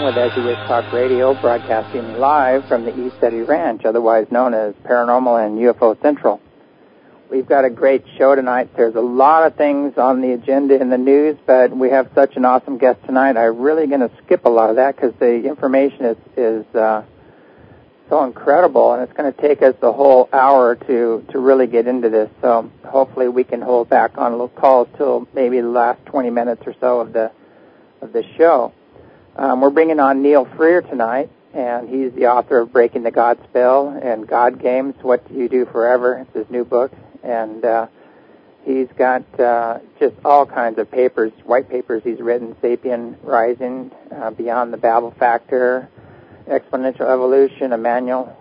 on with As You Wish Talk Radio, broadcasting live from the East Eddy Ranch, otherwise known as Paranormal and UFO Central. We've got a great show tonight. There's a lot of things on the agenda in the news, but we have such an awesome guest tonight. I'm really going to skip a lot of that because the information is so incredible, and it's going to take us the whole hour to really get into this. So hopefully we can hold back on little calls till maybe the last 20 minutes or so of the show. We're bringing on Neil Freer tonight, and he's the author of Breaking the God Spell and God Games, What Do You Do Forever? It's his new book. And he's got just all kinds of papers, white papers he's written, Sapien Rising, Beyond the Babel Factor, Exponential Evolution, a manual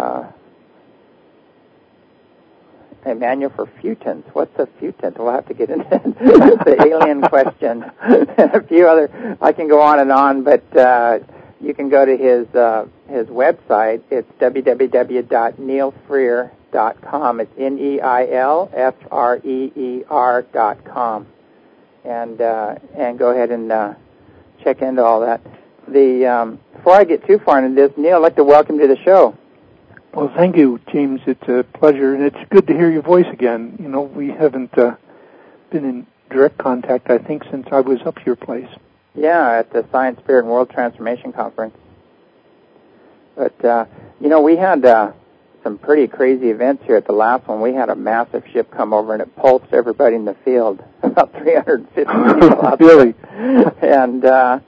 for futons. What's a futon? We'll have to get into the alien question. And a few other. I can go on, but you can go to his website. It's www.neilfreer.com. It's NEILFREER.com, and go ahead and check into all that. Before I get too far into this, Neil, I'd like to welcome you to the show. Well, thank you, James. It's a pleasure, and it's good to hear your voice again. You know, we haven't been in direct contact, I think, since I was up your place. Yeah, at the Science, Spirit, and World Transformation Conference. But, we had some pretty crazy events here at the last one. We had a massive ship come over, and it pulsed everybody in the field, about 350 people out Really? there. And,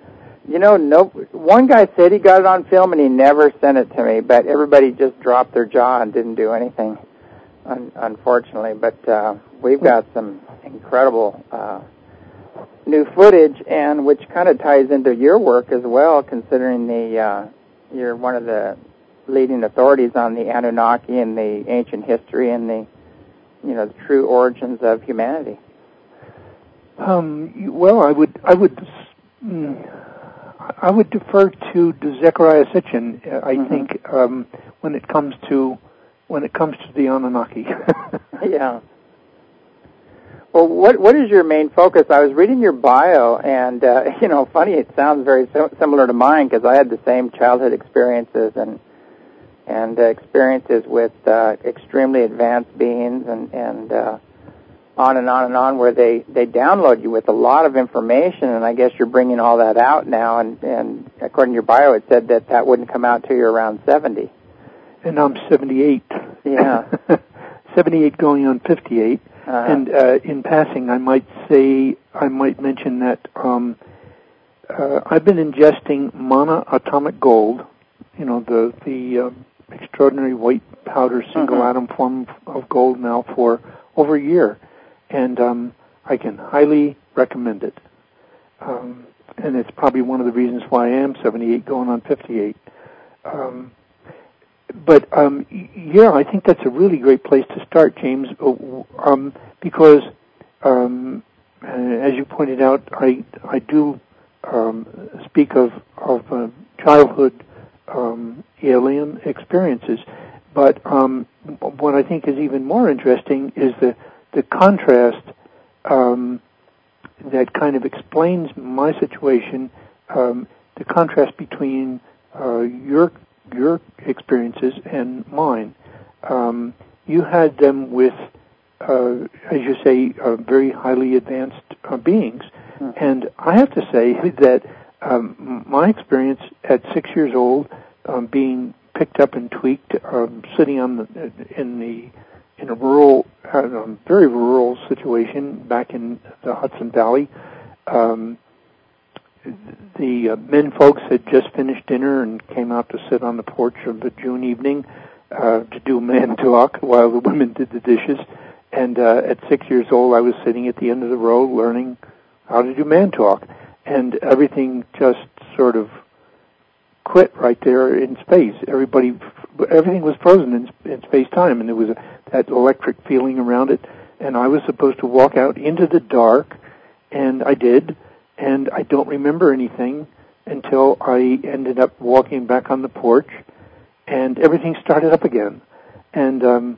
one guy said he got it on film, and he never sent it to me, but everybody just dropped their jaw and didn't do anything, unfortunately. But we've got some incredible new footage, and which kind of ties into your work as well, considering you're one of the leading authorities on the Anunnaki and the ancient history and the true origins of humanity. Well, I would defer to Zecharia Sitchin. I think when it comes to the Anunnaki. Yeah. Well, what is your main focus? I was reading your bio, and funny, it sounds very similar to mine because I had the same childhood experiences and experiences with extremely advanced beings and on and on and on, where they download you with a lot of information, and I guess you're bringing all that out now, and according to your bio, it said that wouldn't come out till you're around 70. And I'm 78. Yeah. 78 going on 58. Uh-huh. And in passing, I might mention that I've been ingesting monoatomic gold, the extraordinary white powder single atom form of gold now for over a year. And I can highly recommend it. And it's probably one of the reasons why I am 78 going on 58. But I think that's a really great place to start, James, because as you pointed out, I do speak of childhood alien experiences. But what I think is even more interesting is the contrast that kind of explains my situation, the contrast between your experiences and mine. You had them with, as you say, very highly advanced beings. And I have to say that my experience at 6 years old, being picked up and tweaked, sitting in a rural, very rural situation back in the Hudson Valley. The men folks had just finished dinner and came out to sit on the porch of a June evening to do man talk while the women did the dishes. And at 6 years old, I was sitting at the end of the road learning how to do man talk. And everything just sort of quit right there in space. Everything was frozen in space-time, and there was that electric feeling around it. And I was supposed to walk out into the dark, and I did. And I don't remember anything until I ended up walking back on the porch, and everything started up again. And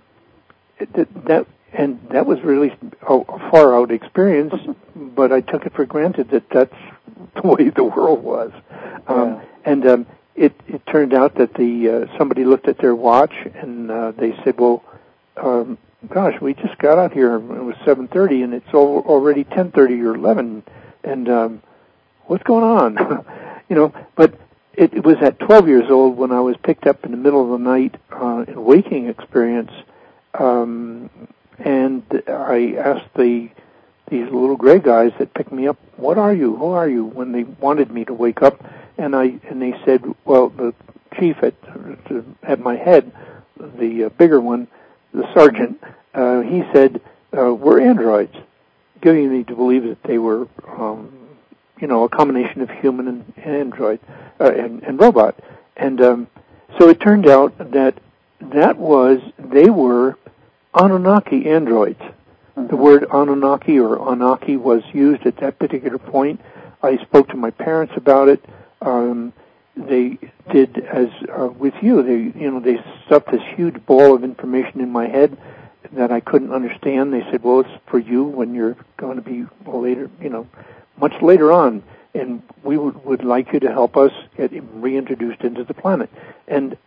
that was really a far-out experience, but I took it for granted that that's the way the world was. And it turned out that somebody looked at their watch and they said, well, gosh, we just got out here. It was 7:30 and it's already 10:30 or 11. And what's going on? But it was at 12 years old when I was picked up in the middle of the night in a waking experience. And I asked these little gray guys that picked me up, what are you? Who are you? When they wanted me to wake up. And they said, well, the chief at my head, the bigger one, the sergeant, he said, we're androids, giving me to believe that they were, a combination of human and android and robot. And so it turned out that they were Anunnaki androids. Mm-hmm. The word Anunnaki or Anaki was used at that particular point. I spoke to my parents about it. They did as with you. They stuffed this huge ball of information in my head that I couldn't understand. They said, well, it's for you when you're going to be later, much later on, and we would like you to help us get reintroduced into the planet. And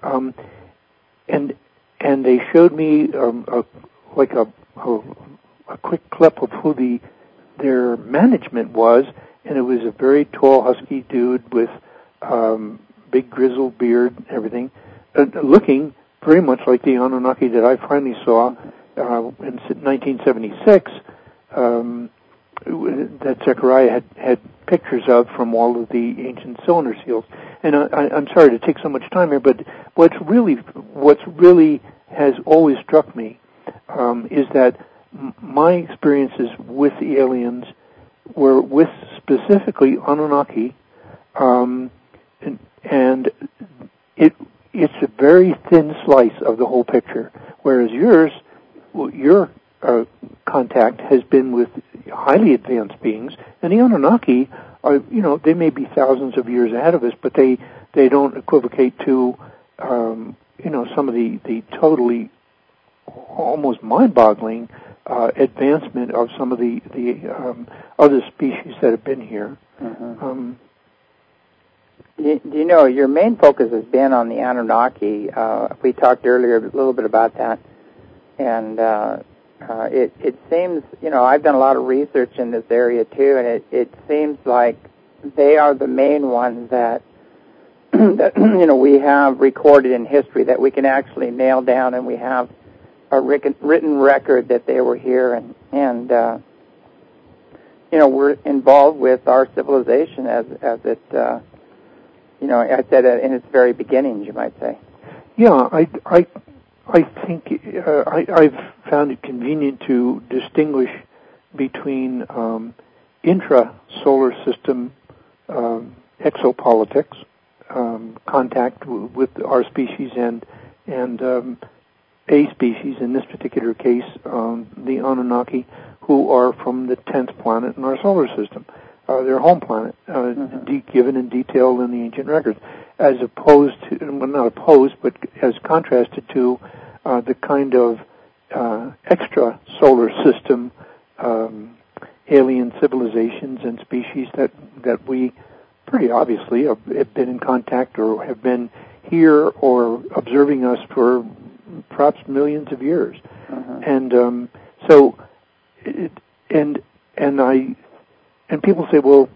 they showed me a quick clip of who their management was, and it was a very tall, husky dude with big grizzled beard and everything, looking very much like the Anunnaki that I finally saw in 1976, that Zechariah had pictures of from all of the ancient cylinder seals. And I'm sorry to take so much time here, but what's really has always struck me is that my experiences with the aliens were with specifically Anunnaki, and it's a very thin slice of the whole picture, whereas your contact has been with highly advanced beings, and the Anunnaki are, they may be thousands of years ahead of us, but they don't equivocate to, some of the totally almost mind-boggling advancement of some of the other species that have been here. Mm-hmm. Your main focus has been on the Anunnaki. We talked earlier a little bit about that, and it seems, I've done a lot of research in this area too, and it seems like they are the main ones that we have recorded in history that we can actually nail down, and we have a written record that they were here, and we're involved with our civilization as it, I said in its very beginnings, you might say. Yeah, I think I've found it convenient to distinguish between intra-solar system exopolitics, contact with our species and a species, in this particular case, the Anunnaki, who are from the 10th planet in our solar system, their home planet, given in detail in the ancient records, as opposed to, well, not opposed, but as contrasted to the kind of extra-solar system alien civilizations and species that we pretty obviously have been in contact or have been here or observing us for perhaps millions of years. And and people say, well,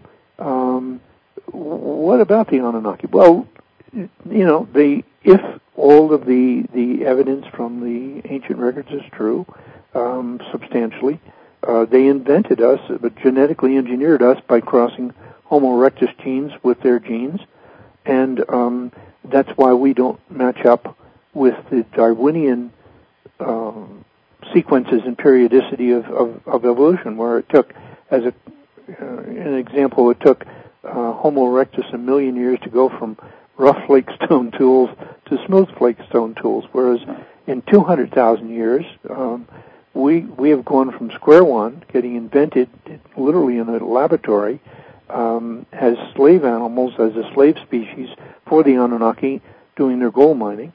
what about the Anunnaki? Well, if all of the evidence from the ancient records is true, substantially, they invented us, but genetically engineered us by crossing Homo erectus genes with their genes, and that's why we don't match up with the Darwinian sequences and periodicity of evolution, where it took, as an example, it took Homo erectus 1 million years to go from rough flake stone tools to smooth flake stone tools, whereas in 200,000 years, we have gone from square one, getting invented literally in a laboratory, as slave animals, as a slave species for the Anunnaki doing their gold mining.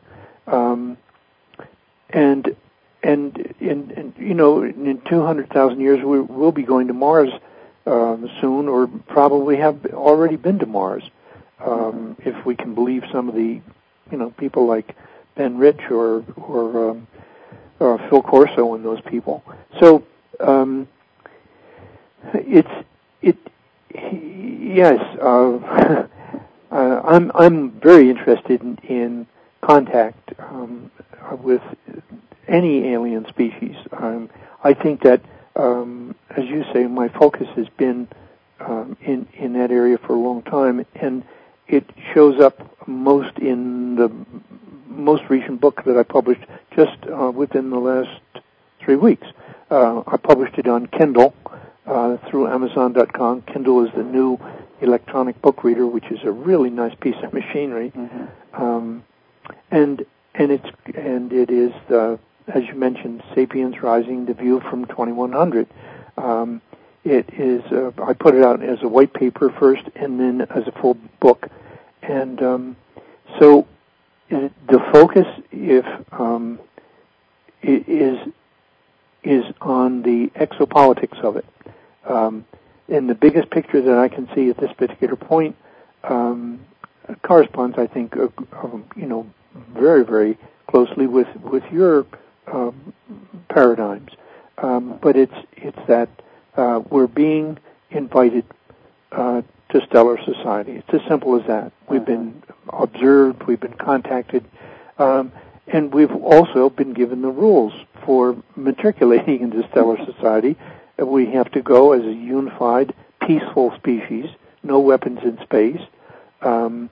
And in 200,000 years, we'll be going to Mars soon, or probably have already been to Mars. if we can believe some of the, people like Ben Rich or Phil Corso and those people. So yes. I'm very interested in contact with any alien species. I think that, as you say, my focus has been in that area for a long time, and it shows up most in the most recent book that I published just within the last 3 weeks. I published it on Kindle through Amazon.com. Kindle is the new electronic book reader, which is a really nice piece of machinery. Mm-hmm. And it is, as you mentioned, Sapiens Rising: The View from 2100. It is. I put it out as a white paper first, and then as a full book. And so the focus, is on the exopolitics of it. And the biggest picture that I can see at this particular point corresponds, I think, very, very closely with your paradigms. But it's that we're being invited to stellar society. It's as simple as that. We've been observed, we've been contacted, and we've also been given the rules for matriculating into stellar society. We have to go as a unified, peaceful species, no weapons in space, and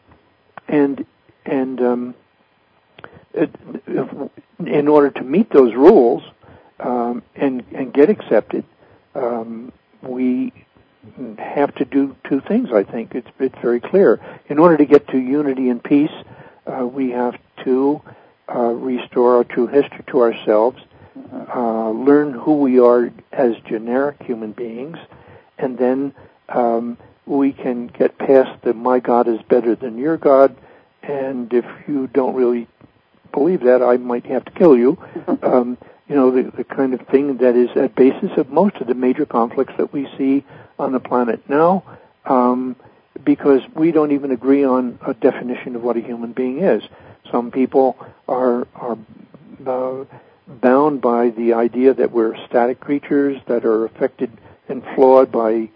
in order to meet those rules and get accepted, we have to do two things. I think it's very clear. In order to get to unity and peace, we have to restore our true history to ourselves. Learn who we are as generic human beings, and then we can get past the "my God is better than your God," and if you don't really believe that, I might have to kill you. The kind of thing that is at basis of most of the major conflicts that we see on the planet now, because we don't even agree on a definition of what a human being is. Some people are bound by the idea that we're static creatures that are affected and flawed by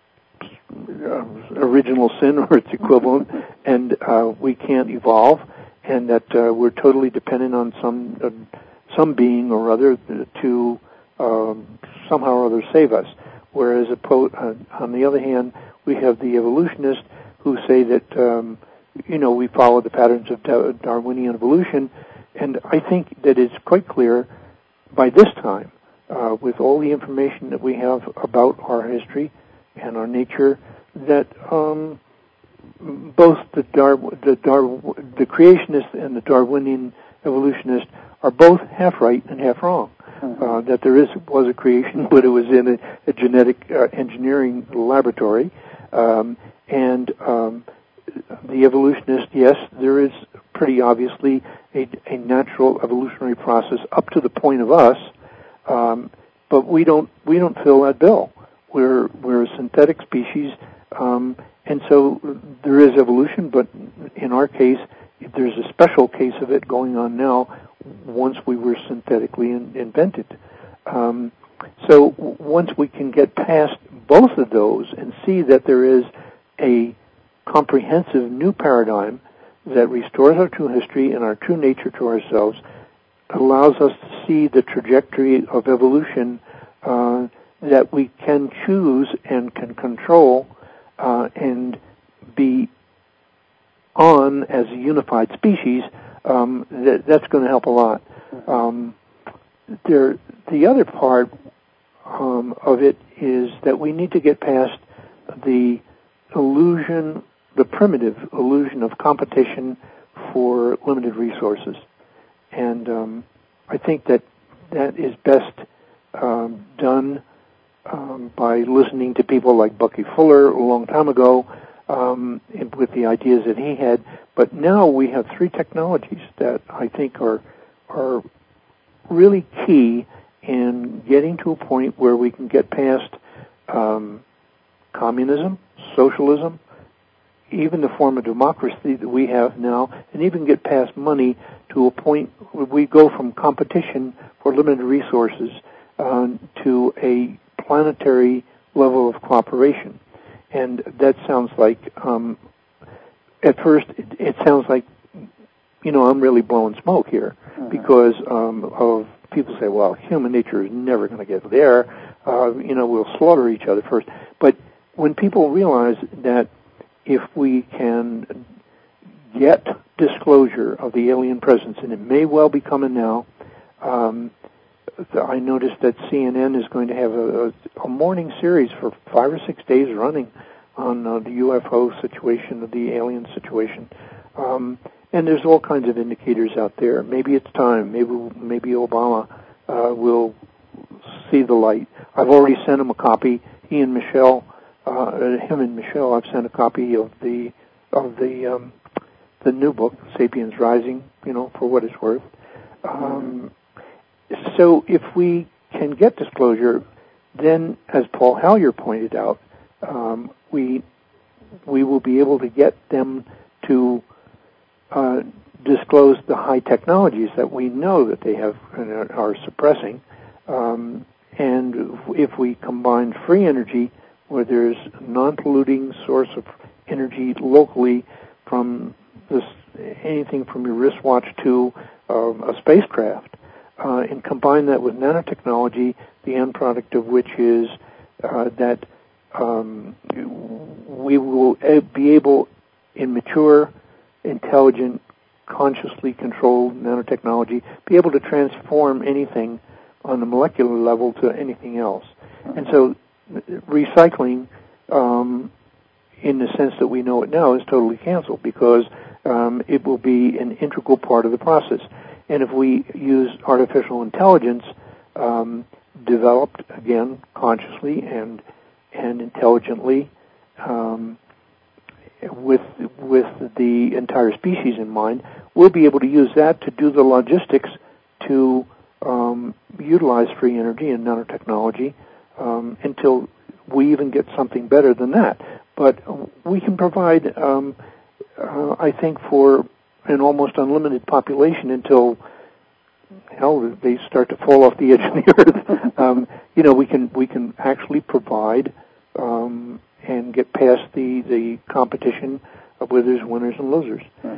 original sin or its equivalent, and we can't evolve, and that we're totally dependent on some being or other to somehow or other save us. Whereas on the other hand, we have the evolutionists who say that we follow the patterns of Darwinian evolution. And I think that it's quite clear by this time, with all the information that we have about our history and our nature, that both the creationist and the Darwinian evolutionist are both half right and half wrong. That there was a creation, but it was in a genetic engineering laboratory, and the evolutionist, yes, there is pretty obviously a natural evolutionary process up to the point of us, but we don't fill that bill. We're a synthetic species, and so there is evolution, but in our case, there's a special case of it going on now once we were synthetically invented. So once we can get past both of those and see that there is a comprehensive new paradigm that restores our true history and our true nature to ourselves, allows us to see the trajectory of evolution that we can choose and can control and be on as a unified species, that's going to help a lot. The other part of it is that we need to get past the illusion, the primitive illusion of competition for limited resources. And I think that is best done by listening to people like Bucky Fuller a long time ago with the ideas that he had. But now we have three technologies that I think are really key in getting to a point where we can get past communism, socialism, even the form of democracy that we have now, and even get past money to a point where we go from competition for limited resources to a planetary level of cooperation. And that sounds like, at first, it sounds like, I'm really blowing smoke here, because of people say, well, human nature is never going to get there. We'll slaughter each other first. But when people realize that if we can get disclosure of the alien presence, and it may well be coming now, I noticed that CNN is going to have a morning series for 5 or 6 days running on the UFO situation, the alien situation. And there's all kinds of indicators out there. Maybe it's time. Maybe Obama will see the light. I've already sent him a copy. Him and Michelle, I've sent a copy of the new book, Sapiens Rising, for what it's worth. So if we can get disclosure, then, as Paul Hellyer pointed out, we will be able to get them to disclose the high technologies that we know that they have and are suppressing. And if we combine free energy, where there's a non-polluting source of energy locally from anything from your wristwatch to a spacecraft, and combine that with nanotechnology, the end product of which is that we will be able, in mature, intelligent, consciously controlled nanotechnology, be able to transform anything on the molecular level to anything else. And so recycling, in the sense that we know it now, is totally canceled, because it will be an integral part of the process. And if we use artificial intelligence, developed, again, consciously and intelligently, with the entire species in mind, we'll be able to use that to do the logistics to utilize free energy and nanotechnology until we even get something better than that. But we can provide, I think, for an almost unlimited population until, they start to fall off the edge of the earth. We can actually provide and get past the competition of where there's winners and losers.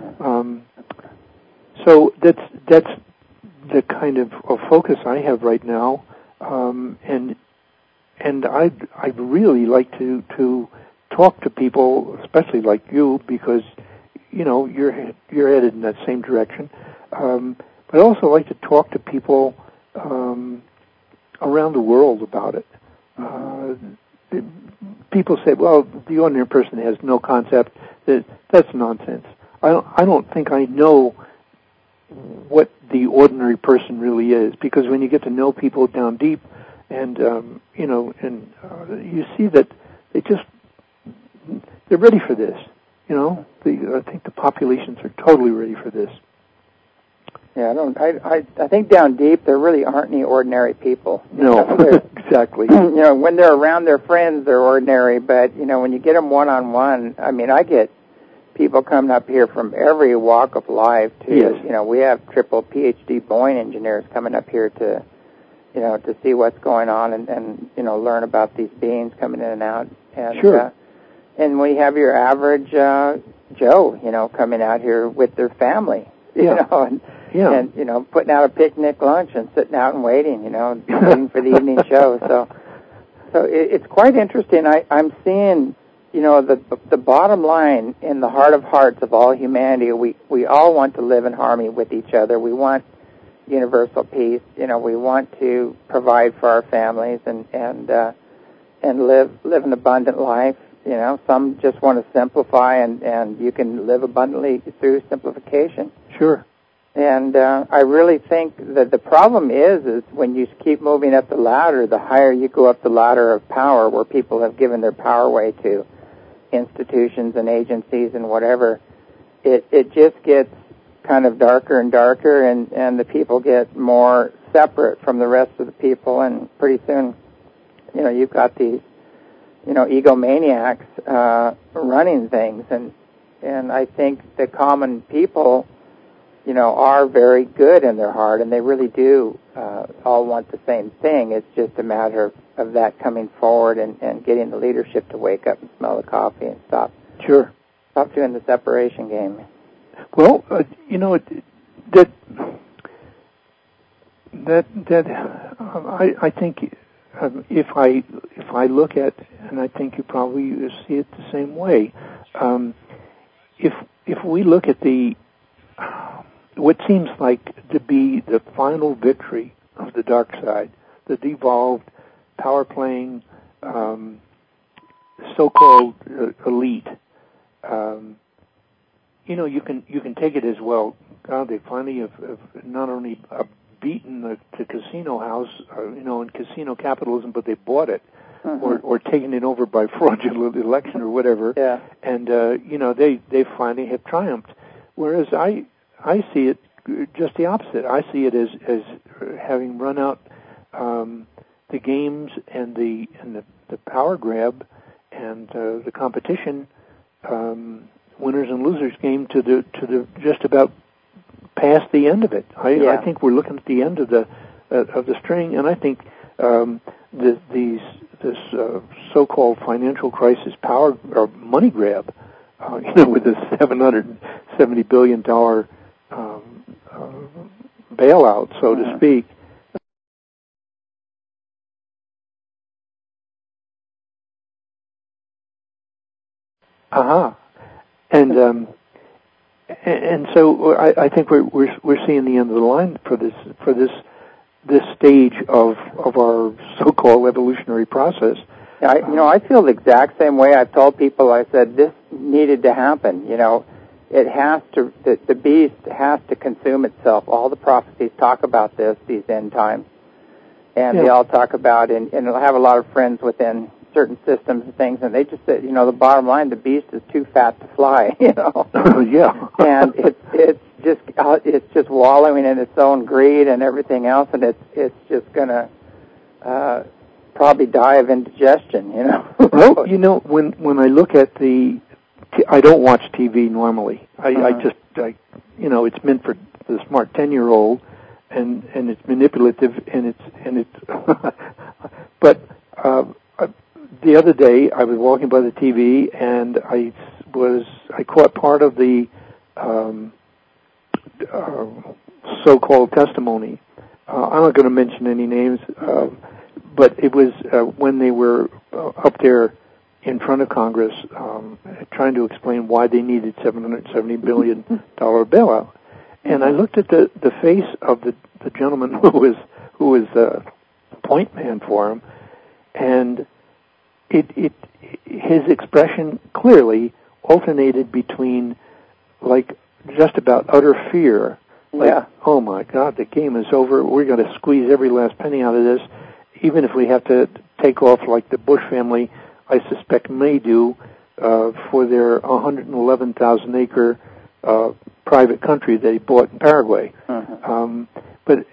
So that's the kind of focus I have right now, and I'd really like to talk to people, especially like you, because you're headed in that same direction. But I also like to talk to people around the world about it. People say, well, the ordinary person has no concept. That's nonsense. I don't think I know what the ordinary person really is, because when you get to know people down deep, and you see that they're ready for this. I think the populations are totally ready for this. Yeah, I think down deep there really aren't any ordinary people. No, exactly. When they're around their friends, they're ordinary, but when you get them one-on-one, I get people coming up here from every walk of life too. Yes. We have triple PhD Boeing engineers coming up here to see what's going on and learn about these beings coming in and out. And, sure. And we have your average Joe, coming out here with their family, and putting out a picnic lunch and sitting out and waiting, waiting for the evening show. So it's quite interesting. I'm seeing, the bottom line in the heart of hearts of all humanity. We all want to live in harmony with each other. We want universal peace. We want to provide for our families and live an abundant life. Some just want to simplify, and you can live abundantly through simplification. Sure. And I really think that the problem is when you keep moving up the ladder, the higher you go up the ladder of power, where people have given their power away to institutions and agencies and whatever, it just gets kind of darker and darker, and the people get more separate from the rest of the people, and pretty soon, you've got these egomaniacs running things, and I think the common people, are very good in their heart, and they really do all want the same thing. It's just a matter of that coming forward and getting the leadership to wake up and smell the coffee and stop doing the separation game. Well, I think if I look at, and I think you probably see it the same way, if we look at what seems like to be the final victory of the dark side, the devolved, power-playing, so-called elite, you can take it as, well, God, they finally have not only beaten the casino house, in casino capitalism, but they bought it, or taken it over by fraudulent election or whatever. Yeah. And they finally have triumphed. Whereas I see it just the opposite. I see it as having run out the games and the power grab and the competition, winners and losers game to the just about past the end of it. I think we're looking at the end of the string, and I think this so-called financial crisis power or money grab, with the $770 billion bailout, so to speak. And so I think we're seeing the end of the line for this stage of our so-called evolutionary process. I feel the exact same way. I've told people, I said, this needed to happen. It has to, the beast has to consume itself. All the prophecies talk about this, these end times. And they all talk about, and I have a lot of friends within certain systems and things, and they just said, the bottom line, the beast is too fat to fly, Yeah. And it's just wallowing in its own greed and everything else, and it's just gonna probably die of indigestion, Well, when I look at I don't watch TV normally. It's meant for the smart 10-year-old, and it's manipulative, and it's but the other day I was walking by the TV, and I caught part of the so-called testimony. I'm not going to mention any names, but it was when they were up there in front of Congress trying to explain why they needed $770 billion bailout. And I looked at the face of the gentleman who was the point man for him, and his expression clearly alternated between like just about utter fear, like, oh my God, the game is over, we're going to squeeze every last penny out of this, even if we have to take off like the Bush family, I suspect, may do for their 111,000-acre private country they bought in Paraguay. But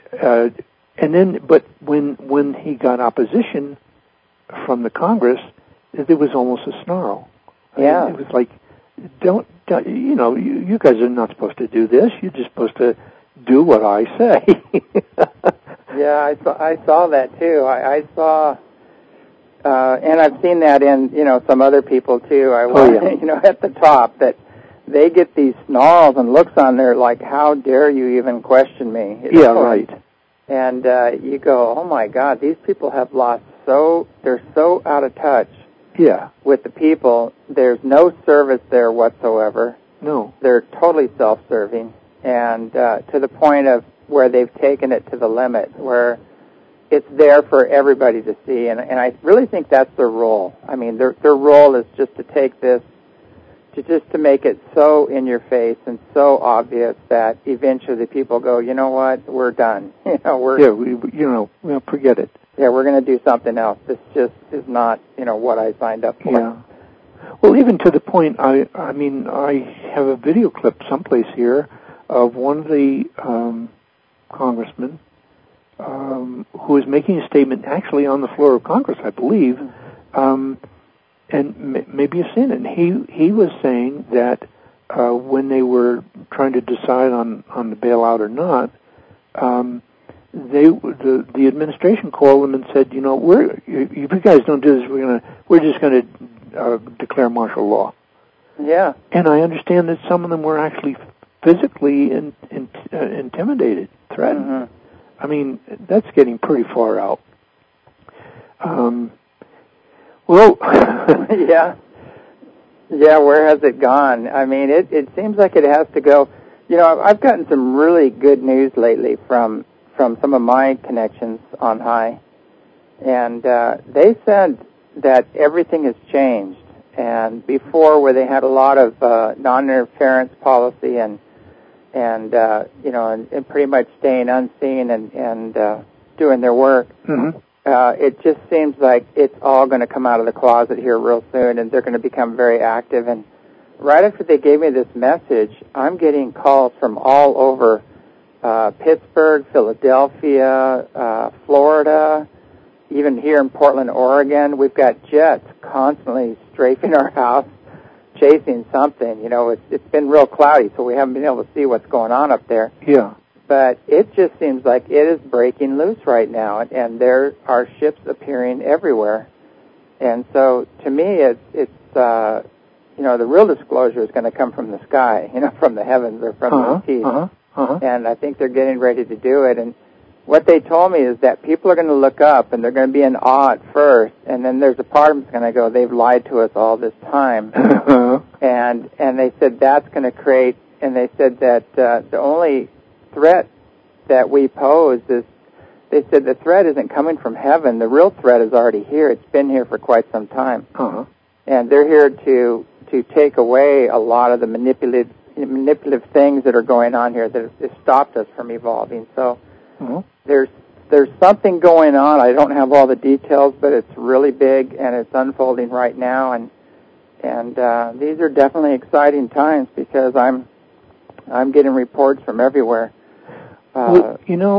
when he got opposition from the Congress, there was almost a snarl. Yeah. It was like, don't you guys are not supposed to do this. You're just supposed to do what I say. Yeah, I saw that too. I saw, and I've seen that in some other people too. At the top, that they get these snarls and looks on there like, how dare you even question me? Right. And you go, oh my God, these people have lost they're so out of touch. Yeah. With the people. There's no service there whatsoever. No. They're totally self-serving, and to the point of where they've taken it to the limit, where it's there for everybody to see, and I really think that's their role. I mean, their role is just to take this, to make it so in your face and so obvious that eventually people go, you know what, we're done. Forget it. Yeah, we're going to do something else. This just is not, what I signed up for. Yeah. Well, even to the point, I have a video clip someplace here of one of the congressmen who is making a statement actually on the floor of Congress, I believe, and maybe a sin. And he was saying that when they were trying to decide on the bailout or not, the administration called them and said, if you guys don't do this, we're just going to declare martial law. Yeah. And I understand that some of them were actually physically intimidated, threatened. Mm-hmm. I mean, that's getting pretty far out. Well, yeah. Yeah, where has it gone? I mean, it seems like it has to go. I've gotten some really good news lately from some of my connections on high, and they said that everything has changed. And before, where they had a lot of non-interference policy and pretty much staying unseen and doing their work, mm-hmm. It just seems like it's all going to come out of the closet here real soon, and they're going to become very active. And right after they gave me this message, I'm getting calls from all over Pittsburgh, Philadelphia, Florida, even here in Portland, Oregon. We've got jets constantly strafing our house, chasing something. It's been real cloudy, so we haven't been able to see what's going on up there. Yeah. But it just seems like it is breaking loose right now, and there are ships appearing everywhere. And so, to me, it's the real disclosure is going to come from the sky, from the heavens or from the seas. And I think they're getting ready to do it. And what they told me is that people are going to look up, and they're going to be in awe at first, and then there's a part of them that's going to go, they've lied to us all this time. And they said that's going to create, and they said that the only threat that we pose is, they said the threat isn't coming from heaven. The real threat is already here. It's been here for quite some time. And they're here to take away a lot of the manipulative things that are going on here that have stopped us from evolving. So there's something going on. I don't have all the details, but it's really big, and it's unfolding right now. And these are definitely exciting times, because I'm getting reports from everywhere. I've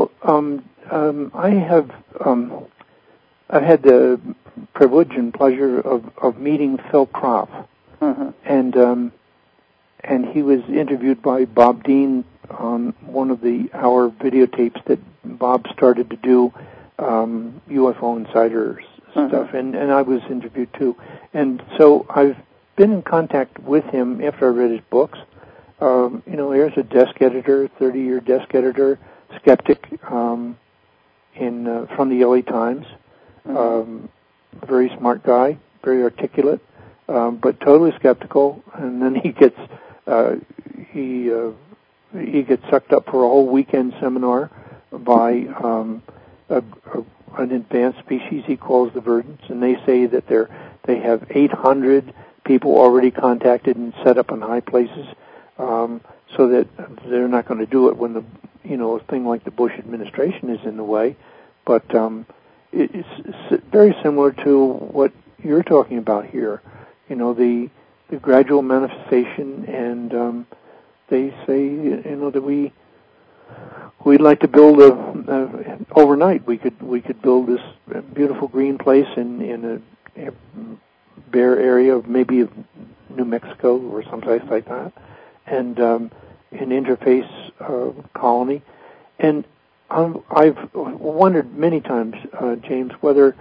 had the privilege and pleasure of meeting Phil Kroff, and he was interviewed by Bob Dean on one of our videotapes that Bob started to do, UFO Insiders stuff, and I was interviewed too. And so I've been in contact with him after I read his books. There's a desk editor, 30-year desk editor, skeptic, from the LA Times. Very smart guy, very articulate, but totally skeptical. And then he gets sucked up for a whole weekend seminar by an advanced species he calls the Verdants, and they say that they have 800 people already contacted and set up in high places. So that they're not going to do it when a thing like the Bush administration is in the way. But it's very similar to what you're talking about here. The gradual manifestation, and they say that we'd like to build overnight. We could build this beautiful green place in a bare area of maybe of New Mexico or someplace like that, and an interface colony. And I've wondered many times, James, whether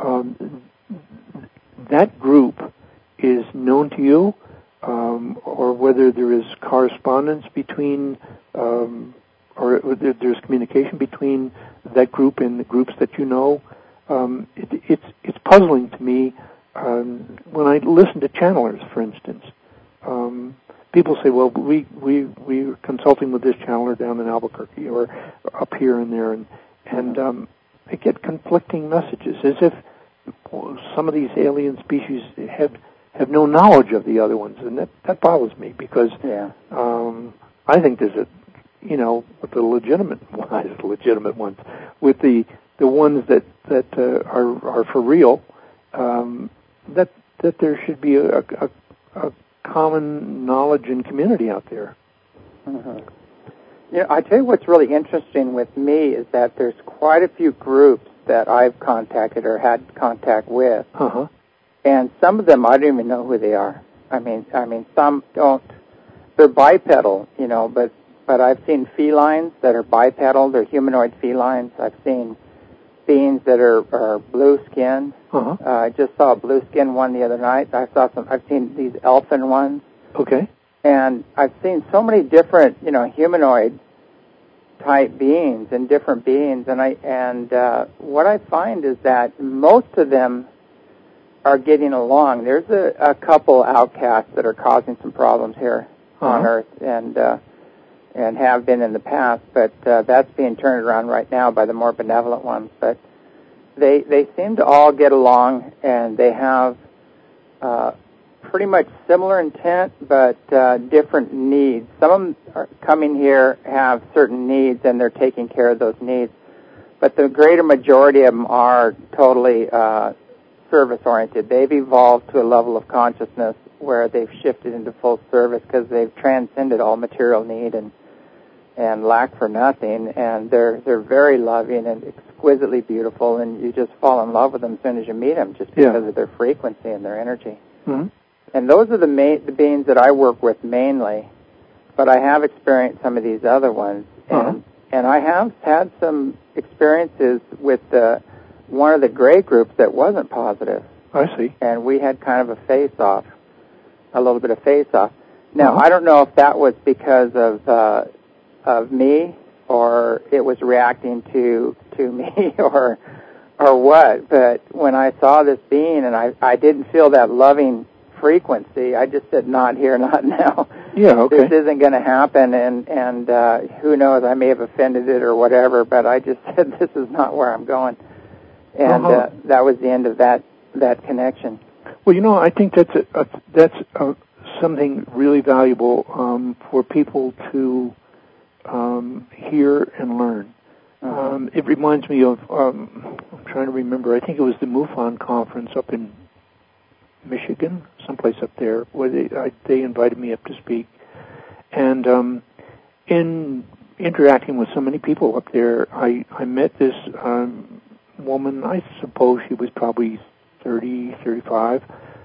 that group is known to you, or whether there is correspondence between, or whether there's communication between that group and the groups that you know. It's puzzling to me when I listen to channelers, for instance. People say, well, we're consulting with this channeler down in Albuquerque or up here and there, and they get conflicting messages, as if some of these alien species have no knowledge of the other ones, and that bothers me, because I think there's with the legitimate ones, with the ones that are for real, that there should be a common knowledge and community out there. I tell you what's really interesting with me is that there's quite a few groups that I've contacted or had contact with, And some of them, I don't even know who they are. I mean, some don't. They're bipedal, but I've seen felines that are bipedal. They're humanoid felines. I've seen beings that are blue-skinned. Uh-huh. I just saw a blue-skinned one the other night. I've seen these elfin ones. Okay. And I've seen so many different, humanoid type beings and different beings, and what I find is that most of them are getting along. There's a couple outcasts that are causing some problems here on Earth, and have been in the past, but that's being turned around right now by the more benevolent ones. But they seem to all get along, and they have pretty much similar intent, but different needs. Some of them are coming here, have certain needs, and they're taking care of those needs. But the greater majority of them are totally service-oriented. They've evolved to a level of consciousness where they've shifted into full service because they've transcended all material need and lack for nothing. And they're very loving and exquisitely beautiful, and you just fall in love with them as soon as you meet them, just because of their frequency and their energy. Mm-hmm. And those are the beings that I work with mainly, but I have experienced some of these other ones, and I have had some experiences with one of the gray groups that wasn't positive. I see. And we had kind of a little bit of face-off. Now, I don't know if that was because of me, or it was reacting to me, or what, but when I saw this being and I didn't feel that loving frequency, I just said, not here, not now. Yeah, okay. This isn't going to happen, and who knows, I may have offended it or whatever, but I just said, this is not where I'm going. And that was the end of that connection. Well, I think that's something really valuable for people to hear and learn. It reminds me of, I'm trying to remember, I think it was the MUFON conference up in Michigan, someplace up there, where they invited me up to speak. And in interacting with so many people up there, I met this woman. I suppose she was probably 30, 35.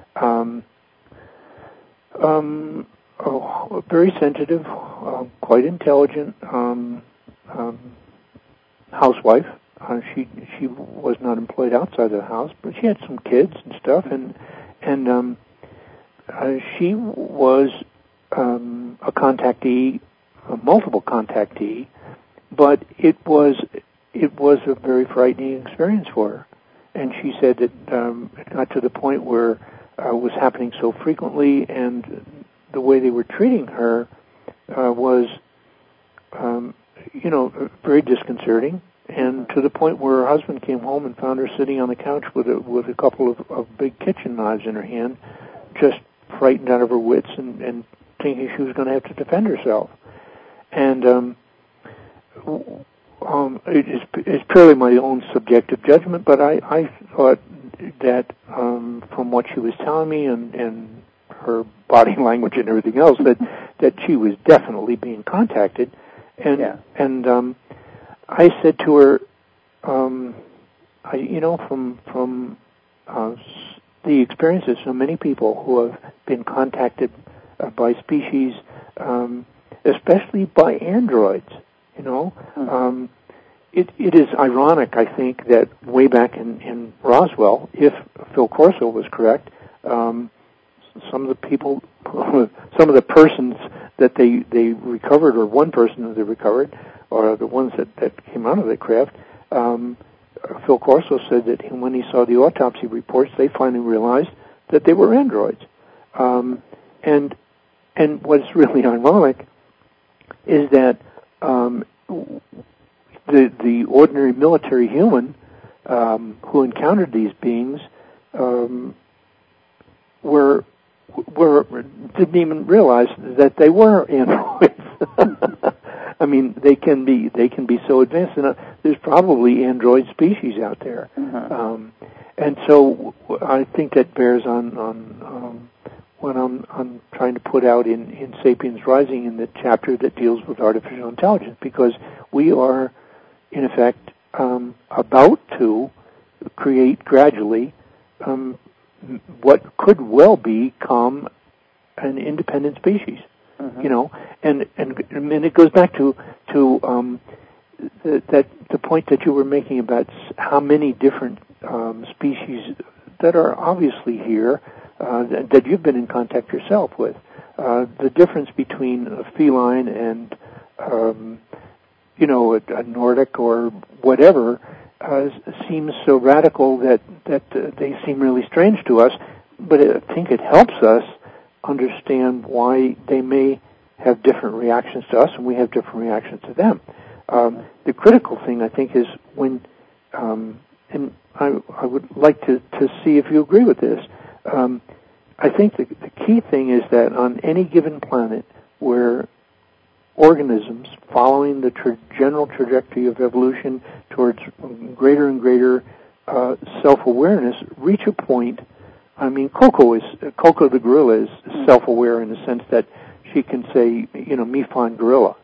Very sensitive, quite intelligent housewife. She was not employed outside the house, but she had some kids and stuff, and she was a contactee, a multiple contactee, but it was a very frightening experience for her. And she said that it got to the point where it was happening so frequently, and the way they were treating her was, very disconcerting. And to the point where her husband came home and found her sitting on the couch with a couple of big kitchen knives in her hand, just frightened out of her wits and thinking she was going to have to defend herself. And it's purely my own subjective judgment, but I thought that from what she was telling me and her body language and everything else, that she was definitely being contacted. And I said to her, from the experience of so many people who have been contacted by species, especially by androids, it is ironic, I think, that way back in Roswell, if Phil Corso was correct, some of the persons that they recovered, or one person that they recovered, or the ones that came out of the craft, Phil Corso said that when he saw the autopsy reports, they finally realized that they were androids. And what's really ironic is that the ordinary military human who encountered these beings didn't even realize that they were androids. I mean, they can be so advanced, and there's probably android species out there. And so I think that bears on what I'm trying to put out in Sapiens Rising, in the chapter that deals with artificial intelligence, because we are, in effect, about to create gradually what could well become an independent species. You know, and it goes back to the point that you were making about how many different species that are obviously here that you've been in contact yourself with. The difference between a feline and you know, a Nordic or whatever seems so radical that they seem really strange to us. But I think it helps us understand why they may have different reactions to us and we have different reactions to them. The critical thing, I think, is when, and I would like to see if you agree with this, I think the key thing is that on any given planet where organisms following the general trajectory of evolution towards greater and greater self-awareness reach a point. I mean, Coco the gorilla is self-aware in the sense that she can say, you know, me find gorilla.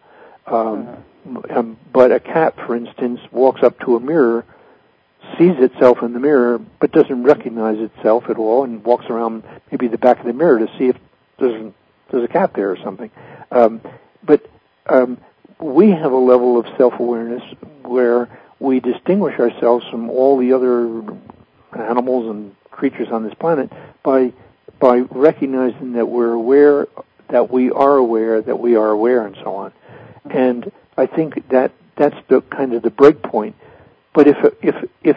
But a cat, for instance, walks up to a mirror, sees itself in the mirror, but doesn't recognize itself at all, and walks around maybe the back of the mirror to see if there's a cat there or something. But we have a level of self-awareness where we distinguish ourselves from all the other animals and creatures on this planet by recognizing that we're aware, that we are aware, that we are aware, and so on. And I think that's the kind of the break point. But if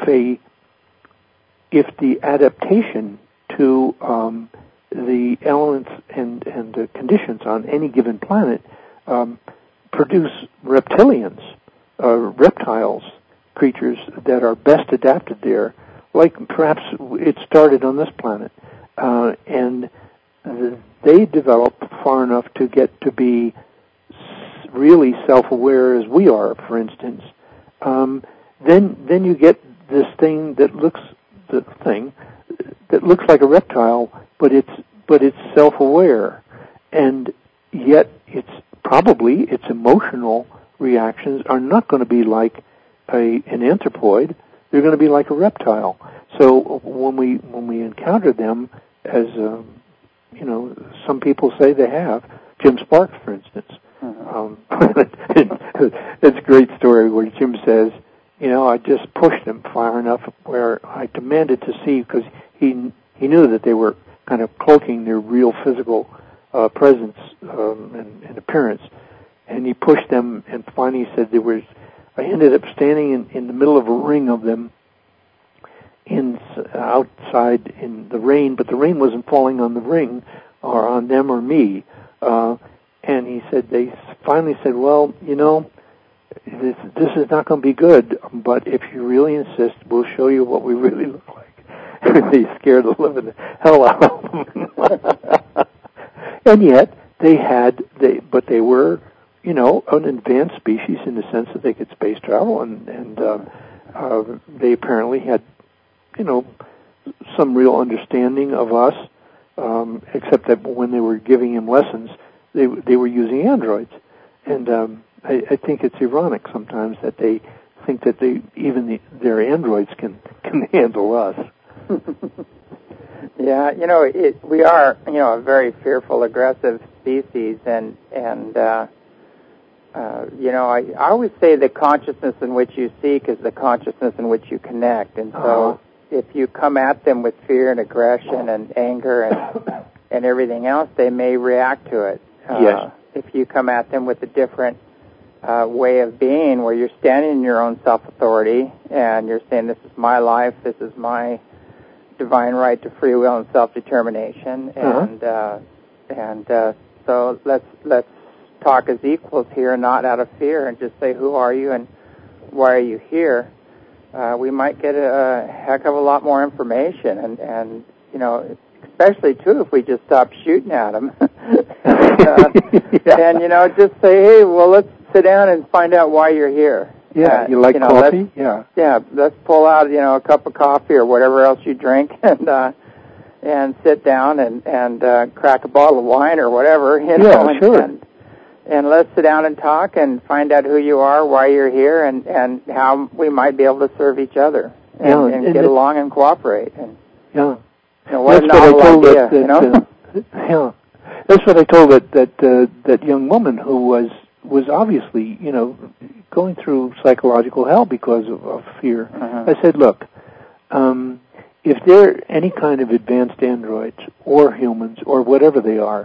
the adaptation to the elements and the conditions on any given planet produce reptilians, reptiles, creatures that are best adapted there, like perhaps it started on this planet, and they develop far enough to get to be really self-aware as we are, for instance, then you get this thing that looks like a reptile, but it's self-aware, and yet its emotional reactions are not going to be like an anthropoid. They're going to be like a reptile. So when we encounter them, as you know, some people say they have, Jim Sparks, for instance. It's a great story where Jim says, you know, I just pushed them far enough where I demanded to see, because he knew that they were kind of cloaking their real physical presence and appearance, and he pushed them, and finally said I ended up standing in the middle of a ring of them outside in the rain, but the rain wasn't falling on the ring or on them or me. And he said, they finally said, well, you know, this is not going to be good, but if you really insist, we'll show you what we really look like. They scared the living hell out of them. And yet, they were, you know, an advanced species in the sense that they could space travel, and they apparently had, you know, some real understanding of us, except that when they were giving him lessons, they were using androids. And I think it's ironic sometimes that they think that their androids can handle us. Yeah, you know, we are, you know, a very fearful, aggressive species, and you know, I always say the consciousness in which you seek is the consciousness in which you connect, and so if you come at them with fear and aggression and anger and everything else, they may react to it. Yes. If you come at them with a different way of being, where you're standing in your own self-authority and you're saying, this is my life, this is my divine right to free will and self-determination, and so let's talk as equals here, not out of fear, and just say, who are you and why are you here? We might get a heck of a lot more information, and you know, especially too if we just stop shooting at them, and you know, just say, hey, well, let's sit down and find out why you're here. Yeah, you like coffee? Yeah, let's pull out, you know, a cup of coffee or whatever else you drink, and sit down and crack a bottle of wine or whatever, you know, and let's sit down and talk and find out who you are, why you're here, and how we might be able to serve each other and get along and cooperate. What a novel idea, yeah, that's what I told that young woman who was obviously, going through psychological hell because of fear. I said, look, if they're any kind of advanced androids or humans or whatever they are,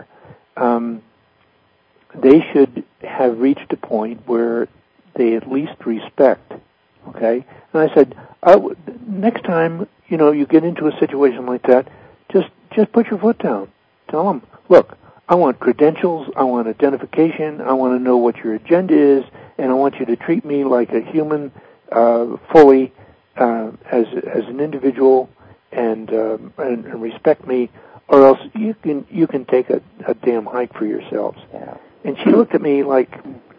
they should have reached a point where they at least respect, okay? And I said, next time, you get into a situation like that, just put your foot down. Tell them, look, I want credentials, I want identification, I want to know what your agenda is, and I want you to treat me like a human fully as an individual and respect me, or else you can take a damn hike for yourselves. Yeah. And she looked at me like,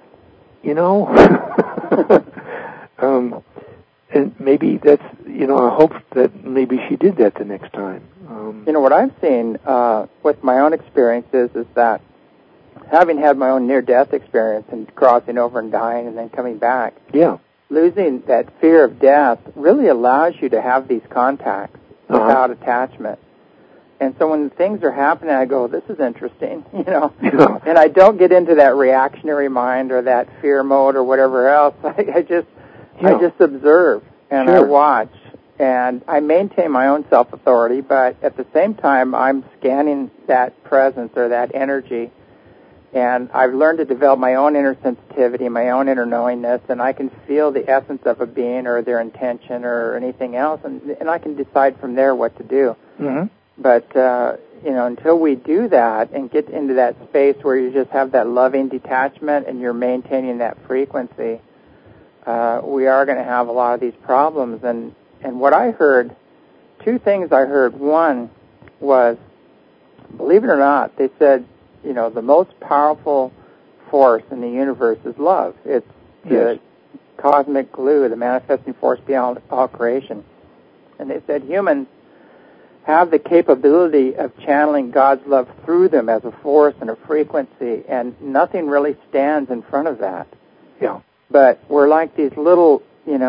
and maybe that's, I hope that maybe she did that the next time. What I've seen with my own experiences is that having had my own near-death experience and crossing over and dying and then coming back, losing that fear of death really allows you to have these contacts without attachment. And so when things are happening, I go, this is interesting, and I don't get into that reactionary mind or that fear mode or whatever else. I just observe and I watch. And I maintain my own self-authority, but at the same time, I'm scanning that presence or that energy. And I've learned to develop my own inner sensitivity, my own inner knowingness, and I can feel the essence of a being or their intention or anything else, and I can decide from there what to do. Mm-hmm. But, until we do that and get into that space where you just have that loving detachment and you're maintaining that frequency, we are going to have a lot of these problems. And what I heard, two things I heard. One was, believe it or not, they said, the most powerful force in the universe is love. It's the cosmic glue, the manifesting force beyond all creation. And they said humans have the capability of channeling God's love through them as a force and a frequency, and nothing really stands in front of that. Yeah. But we're like these little,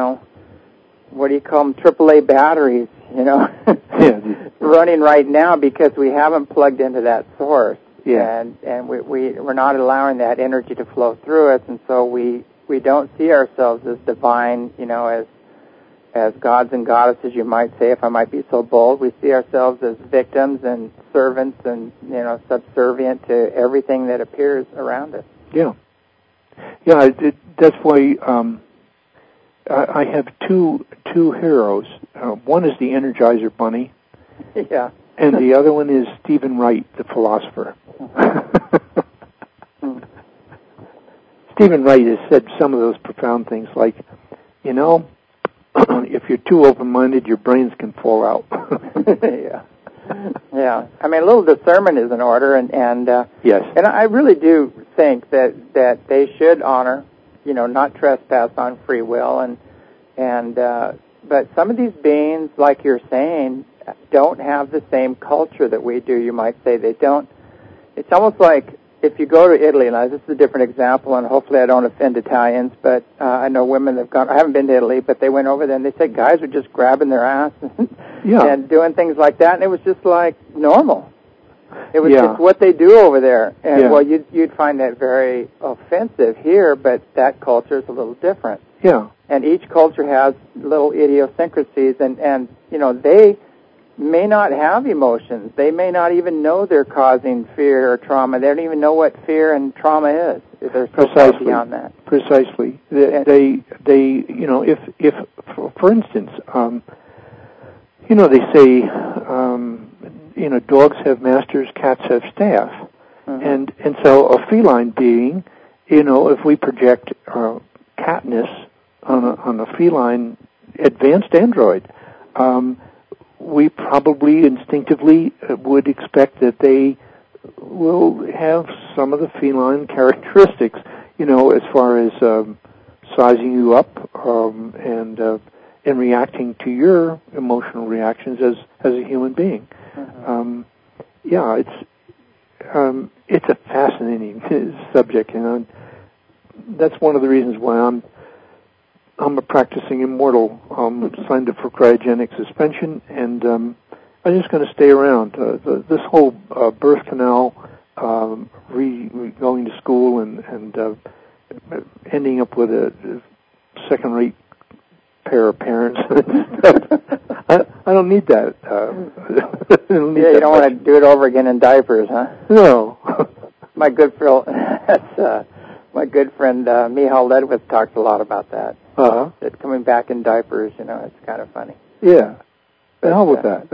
what do you call them, AAA batteries, running right now because we haven't plugged into that source. Yeah. And we're not allowing that energy to flow through us, and so we don't see ourselves as divine, as gods and goddesses, you might say, if I might be so bold. We see ourselves as victims and servants and, subservient to everything that appears around us. Yeah. Yeah, that's why I have two heroes. One is the Energizer Bunny. Yeah. And the other one is Stephen Wright, the philosopher. Stephen Wright has said some of those profound things like, if you're too open-minded, your brains can fall out. Yeah. I mean, a little discernment is in order, and yes. And I really do think that they should honor, not trespass on free will, but some of these beings, like you're saying, don't have the same culture that we do. You might say they don't. It's almost like if you go to Italy, now this is a different example, and hopefully I don't offend Italians, but I know women that have gone, I haven't been to Italy, but they went over there and they said guys were just grabbing their ass and doing things like that, and it was just like normal. It was just what they do over there. And well, you'd find that very offensive here, but that culture is a little different. Yeah. And each culture has little idiosyncrasies, and they may not have emotions. They may not even know they're causing fear or trauma. They don't even know what fear and trauma is. They're so far beyond that. Precisely. They if for instance, they say, dogs have masters, cats have staff. Mm-hmm. And so a feline being, if we project catness on a feline advanced android, we probably instinctively would expect that they will have some of the feline characteristics, as far as sizing you up and reacting to your emotional reactions as a human being. Mm-hmm. It's a fascinating subject, that's one of the reasons why I'm a practicing immortal. Signed up for cryogenic suspension, and I'm just going to stay around. This whole birth canal, going to school and ending up with a second-rate pair of parents. I don't need that. You don't want to do it over again in diapers, huh? No. My good friend, Michal Ledwith talks a lot about that. Uh-huh. That coming back in diapers, it's kind of funny. Yeah. The hell with that.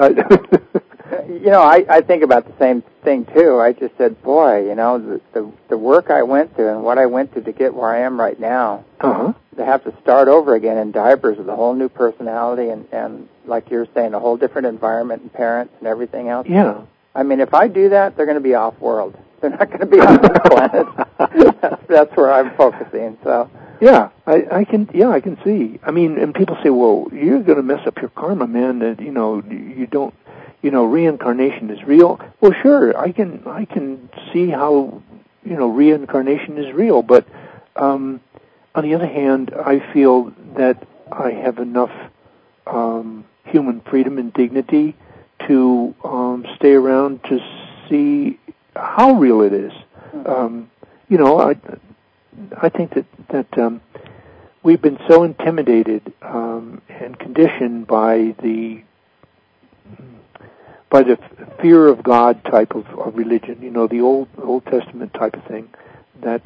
I think about the same thing too. I just said, boy, the work I went through and what I went through to get where I am right now. Uh-huh. To have to start over again in diapers with a whole new personality and like you're saying, a whole different environment and parents and everything else. Yeah. I mean, if I do that, they're going to be off-world. They're not going to be on this planet. That's where I'm focusing. So. Yeah, I can see. I mean, and people say, well, you're going to mess up your karma, man. That you don't, reincarnation is real. Well, sure, I can see how reincarnation is real, but on the other hand, I feel that I have enough human freedom and dignity to stay around to see how real it is. I think that we've been so intimidated and conditioned by the fear of God type of religion, the Old Testament type of thing, that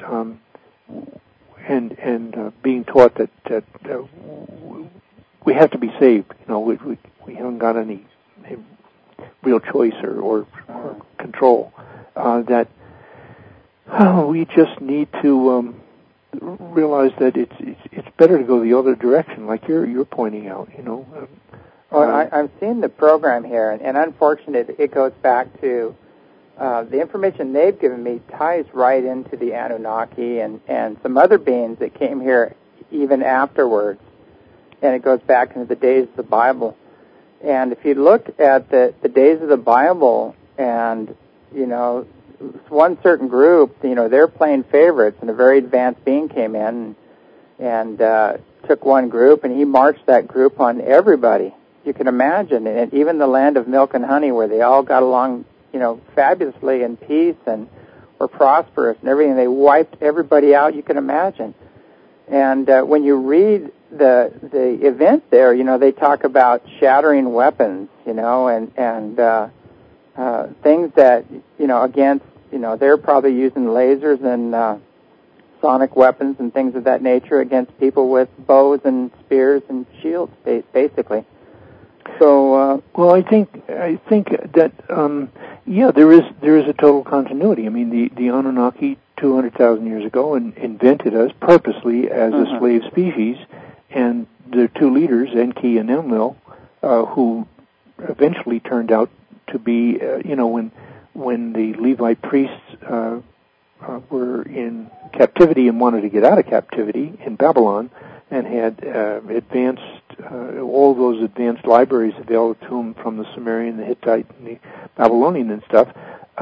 and being taught that we have to be saved. We haven't got any real choice or control. That we just need to realize that it's better to go the other direction, like you're pointing out. I'm seeing the program here, and unfortunately, it goes back to the information they've given me ties right into the Anunnaki and some other beings that came here even afterwards, and it goes back into the days of the Bible. And if you look at the days of the Bible, and one certain group, they're playing favorites, and a very advanced being came in and took one group, and he marched that group on everybody. You can imagine, and even the land of milk and honey, where they all got along, fabulously in peace and were prosperous and everything. They wiped everybody out. You can imagine. And when you read the event there, they talk about shattering weapons, and things that, against, they're probably using lasers and sonic weapons and things of that nature against people with bows and spears and shields, basically. So, well, I think that there is a total continuity. I mean, the Anunnaki 200,000 years ago invented us purposely as a slave species, and the two leaders, Enki and Enlil, who eventually turned out to be, when the Levite priests were in captivity and wanted to get out of captivity in Babylon, and had advanced all those advanced libraries available to them from the Sumerian, the Hittite, and the Babylonian and stuff.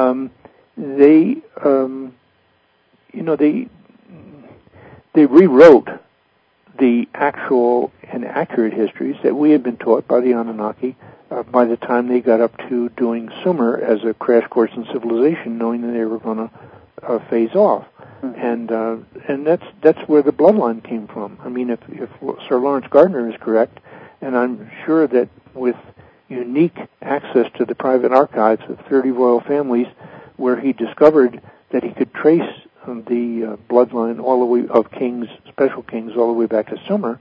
They rewrote the actual and accurate histories that we had been taught by the Anunnaki by the time they got up to doing Sumer as a crash course in civilization, knowing that they were going to phase off. And that's where the bloodline came from. I mean, if Sir Lawrence Gardner is correct, and I'm sure that with unique access to the private archives of 30 royal families, where he discovered that he could trace the bloodline all the way of kings, special kings, all the way back to Sumer,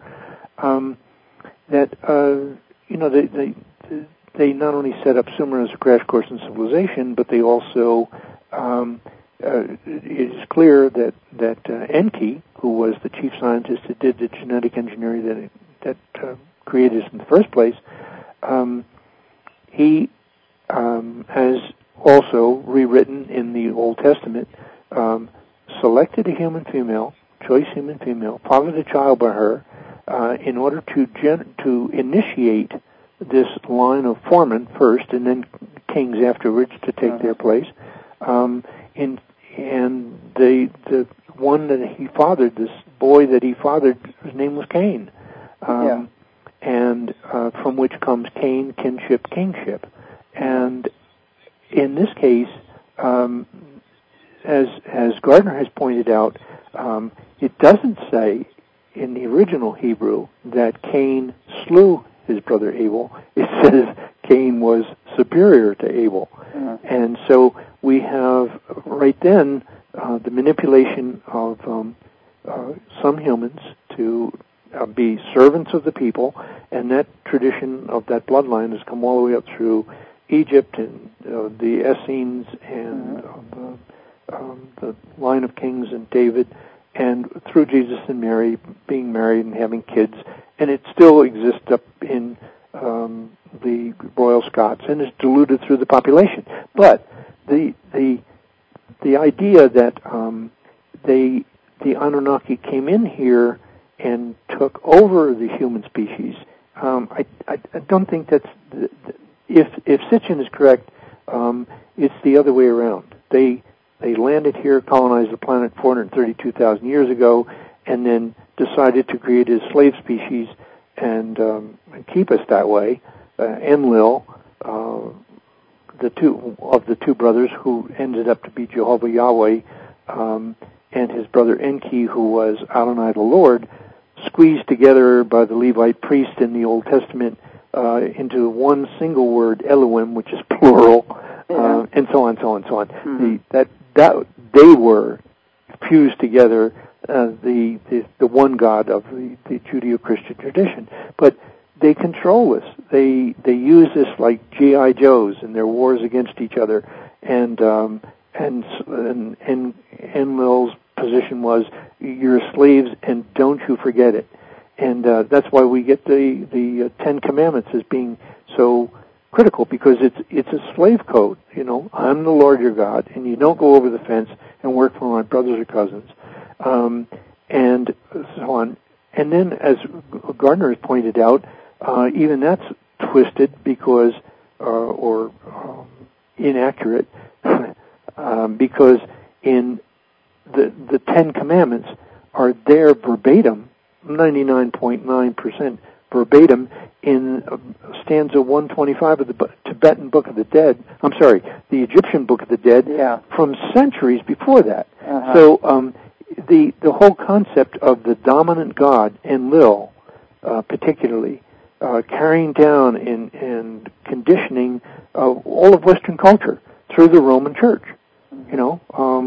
they not only set up Sumer as a crash course in civilization, but they also it is clear that Enki, who was the chief scientist that did the genetic engineering that created us in the first place, he has also rewritten in the Old Testament, selected a human female, choice human female, fathered a child by her, in order to initiate this line of foremen first, and then kings afterwards to take their place. And the one that he fathered, this boy that he fathered, his name was Cain. And from which comes Cain, kinship, kingship. And in this case, as Gardner has pointed out, it doesn't say in the original Hebrew that Cain slew his brother Abel. It says Cain was superior to Abel. And so we have right then the manipulation of some humans to be servants of the people, and that tradition of that bloodline has come all the way up through Egypt and the Essenes and the line of kings and David, and through Jesus and Mary being married and having kids, and it still exists up in the Royal Scots and is diluted through the population. But the idea that the Anunnaki came in here and took over the human species, I don't think that's if Sitchin is correct, it's the other way around. They landed here, colonized the planet 432,000 years ago, and then decided to create a slave species and keep us that way. Enlil, the two brothers who ended up to be Jehovah Yahweh, and his brother Enki, who was Adonai the Lord, squeezed together by the Levite priest in the Old Testament into one single word, Elohim, which is plural, and so on, so on, so on. Mm-hmm. That they were fused together, the one God of the Judeo-Christian tradition. But they control us. They use this like G.I. Joes in their wars against each other, and Enlil's position was, you're slaves and don't you forget it. And that's why we get the Ten Commandments as being so critical, because it's a slave code. You know, I'm the Lord your God, and you don't go over the fence and work for my brothers or cousins, and so on. And then, as Gardner has pointed out, even that's twisted because or inaccurate because in the Ten Commandments are there verbatim, 99.9% verbatim, in stanza 125 of the Tibetan Book of the Dead. I'm sorry, the Egyptian Book of the Dead, from centuries before that. Uh-huh. So the whole concept of the dominant god, Enlil, particularly, carrying down and conditioning all of Western culture through the Roman Church, you know,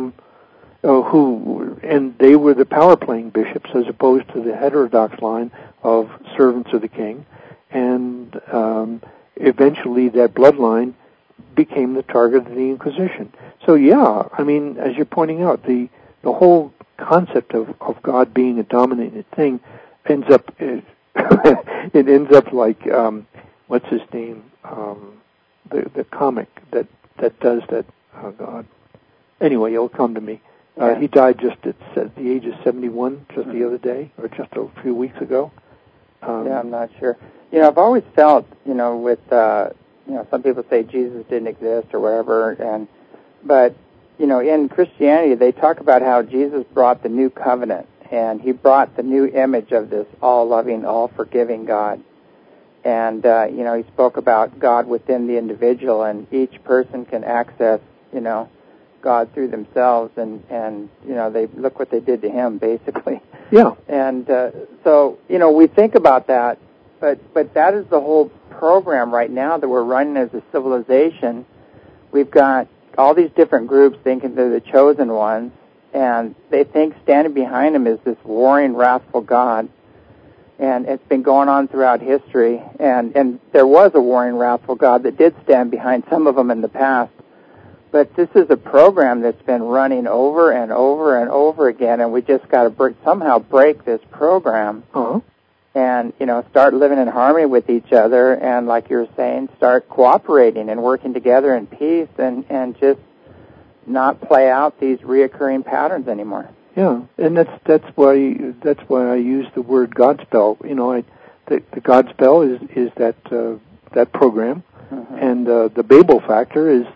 and they were the power-playing bishops as opposed to the heterodox line of servants of the king, and eventually that bloodline became the target of the Inquisition. So I mean, as you're pointing out, the whole concept of God being a dominating thing ends up it ends up like what's his name, the comic that does that. Oh God. Anyway, it'll come to me. He died just at the age of 71, just the other day, or just a few weeks ago. I'm not sure. You know, I've always felt, you know, with some people say Jesus didn't exist or whatever, but you know, in Christianity they talk about how Jesus brought the new covenant, and he brought the new image of this all-loving, all-forgiving God. And you know, he spoke about God within the individual, and each person can access, you know, God through themselves, and you know, they look what they did to him, basically. Yeah. And so, you know, we think about that, but that is the whole program right now that we're running as a civilization. We've got all these different groups thinking they're the chosen ones, and they think standing behind them is this warring, wrathful God. And it's been going on throughout history, and there was a warring, wrathful God that did stand behind some of them in the past. But this is a program that's been running over and over and over again, and we just got to somehow break this program, and, you know, start living in harmony with each other, and like you were saying, start cooperating and working together in peace, and just not play out these reoccurring patterns anymore. Yeah, and that's why I use the word Godspell. You know, the Godspell is that program, and the Babel factor is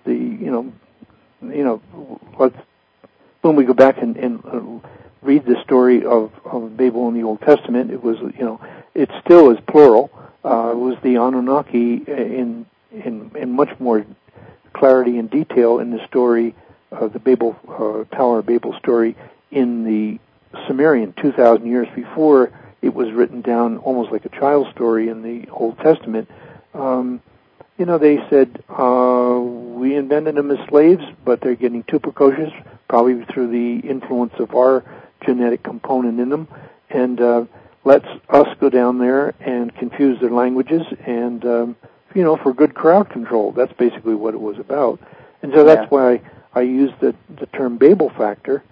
when we go back and read the story of Babel in the Old Testament, it was, you know, it still is plural. It was the Anunnaki in in much more clarity and detail in the story, the Babel Tower of Babel story in the Sumerian 2,000 years before it was written down almost like a child's story in the Old Testament. They said, we invented them as slaves, but they're getting too precocious, probably through the influence of our genetic component in them, and let's us go down there and confuse their languages and, for good crowd control. That's basically what it was about. And so that's why I used the term Babel factor,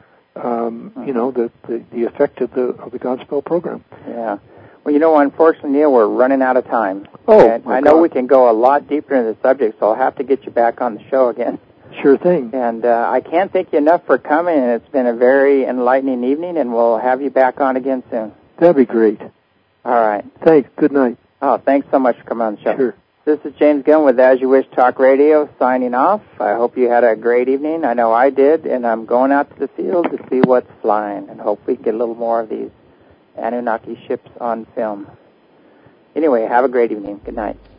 the effect of the Godspell program. Yeah. Well, unfortunately, Neil, we're running out of time. Oh, and I know we can go a lot deeper into the subject, so I'll have to get you back on the show again. Sure thing. And I can't thank you enough for coming, and it's been a very enlightening evening, and we'll have you back on again soon. That'd be great. All right. Thanks. Good night. Oh, thanks so much for coming on the show. Sure. This is James Gunn with As You Wish Talk Radio, signing off. I hope you had a great evening. I know I did, and I'm going out to the field to see what's flying, and hope we get a little more of these Anunnaki ships on film. Anyway, have a great evening. Good night.